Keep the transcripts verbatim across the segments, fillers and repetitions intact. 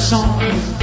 song.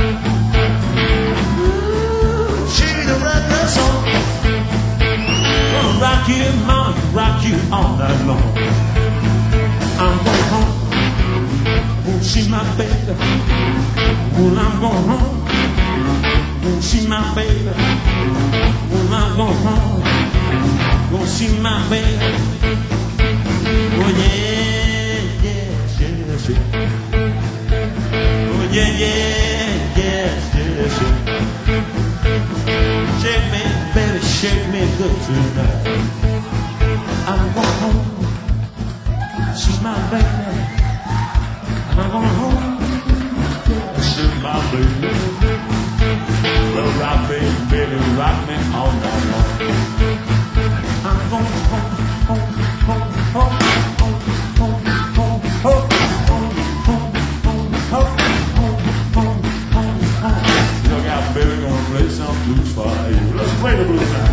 She's a regular song. Gonna rock you, mama, rock you all night long. I'm going home. Won't see my baby. Well, I'm going home. Won't see my baby. Well, I'm going home. Won't see my baby. Oh yeah, yeah, yeah, yeah. Oh yeah, yeah, yeah, yeah, yeah. Shake me, baby, shake me good tonight. I'm going home. See my baby. I'm going home. See my baby. Well, rock me, baby, rock me all night long. I'm going home, home, home, home, home, home, home, home, home, home, home, home, home, home, home. Look out, baby, gonna play some blues for you. Let's play the blues now.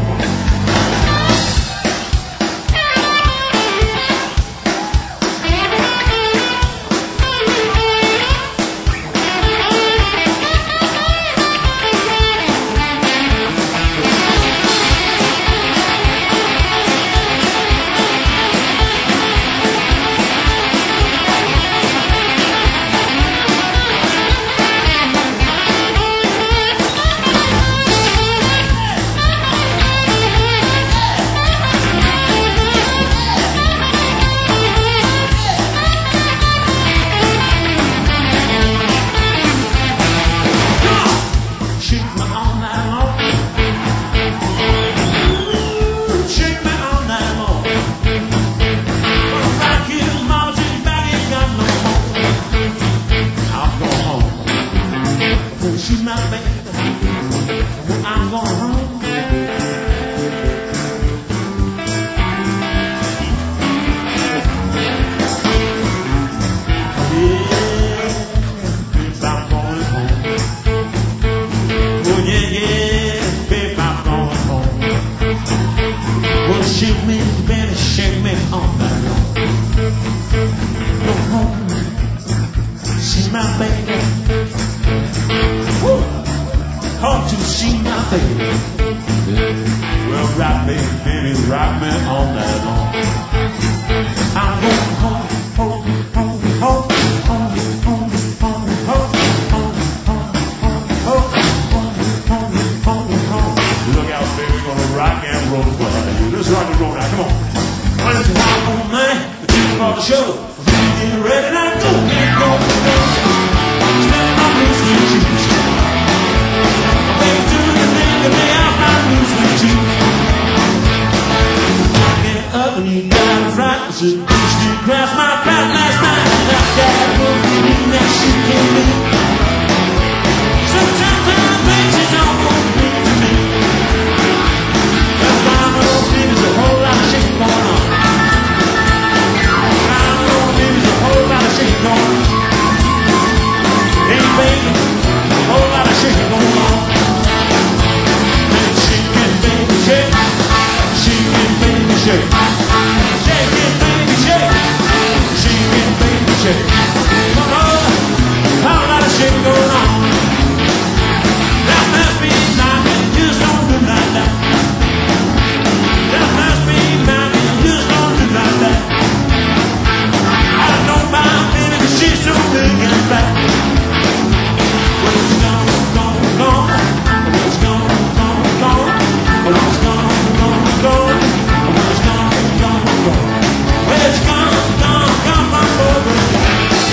She's my baby. I'm going home. Yeah, babe, I'm going home. Oh yeah, yeah, babe, I'm going home. Well, shake me, baby, shake me all night long. Go home. She's my baby. Hope to see my baby. Well, rock me, baby, rock me all night long. I'm going home, home, home, home, home, home, home, home, home, home, home, home, home, home. Look out, baby, gonna rock and roll for you. Let's rock and roll now, come on. Let's rock on, man. The team for the show. Get ready now, go, get go, go. Stand my blues and shoes. And you got a fright, so you still cross my path last night. And I got a feeling that she can be. Sometimes I think she's almost mean to me. That's why I'm gonna see there's a whole lot of shit going on. I'm gonna see there's a whole lot of shit going on. Hey baby, a whole lot of shit going on. And she can baby shake, she can baby shake. It's gone, gone, gone, gone, gone, gone.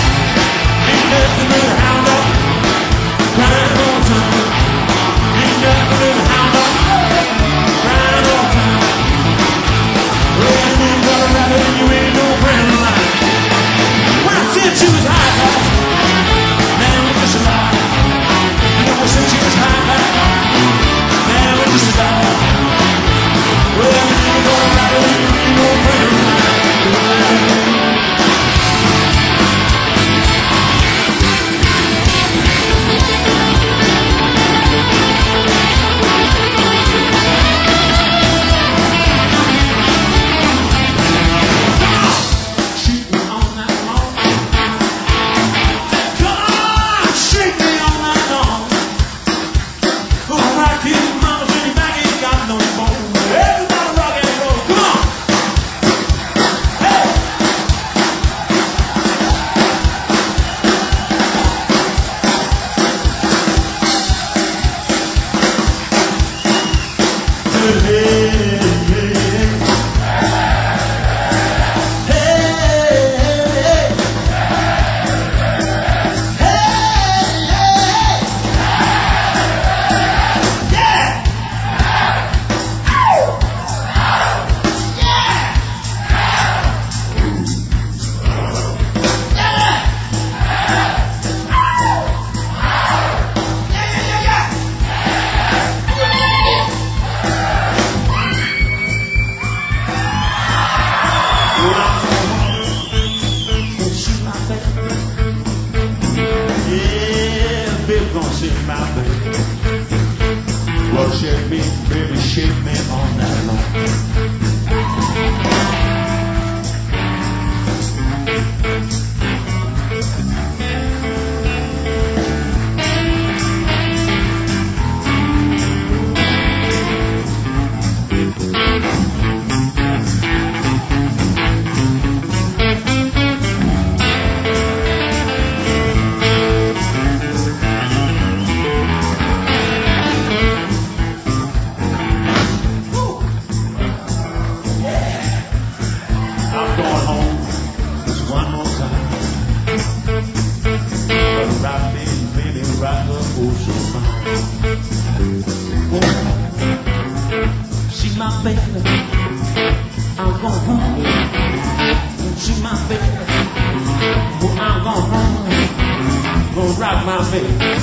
gonna rock my baby.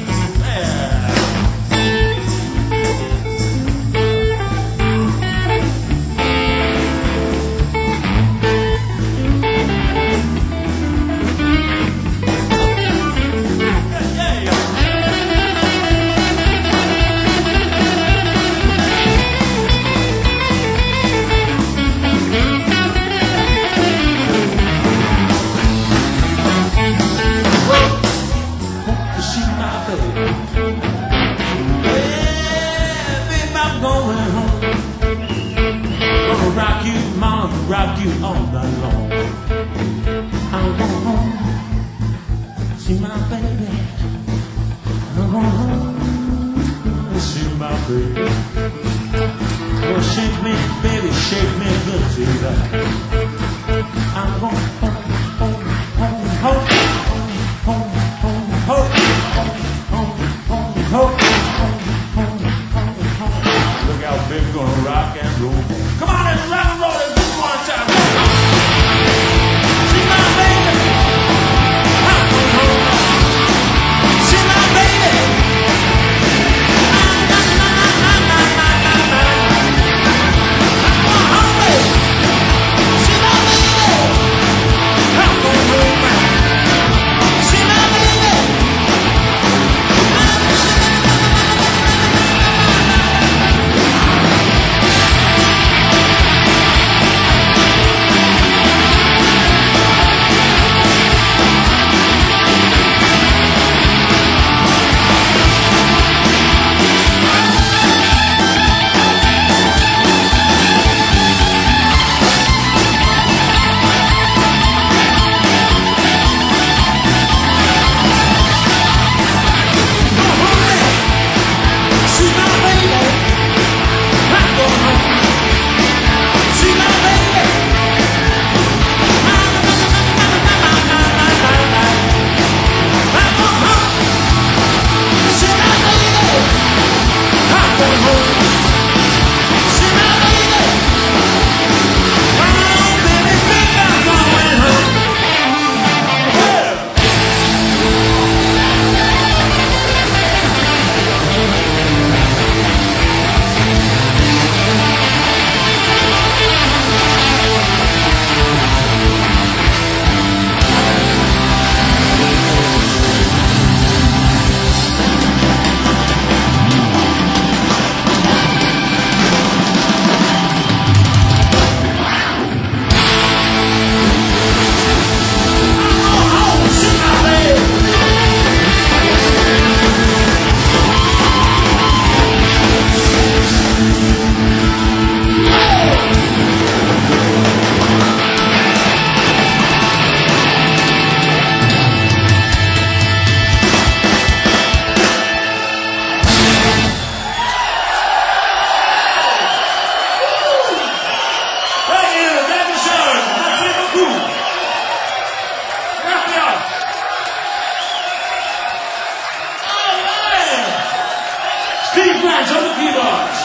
Rock you all night long. I'm going home, see my baby. I'm going home, see my baby. Well, shake me, baby, shake me good tonight. I'm going home, home, home, home, home, home, home, home, home, home, home, home, home. Look out, baby, gonna rock and roll. Come on, let's rock and roll. Steve Branch on the keyboards.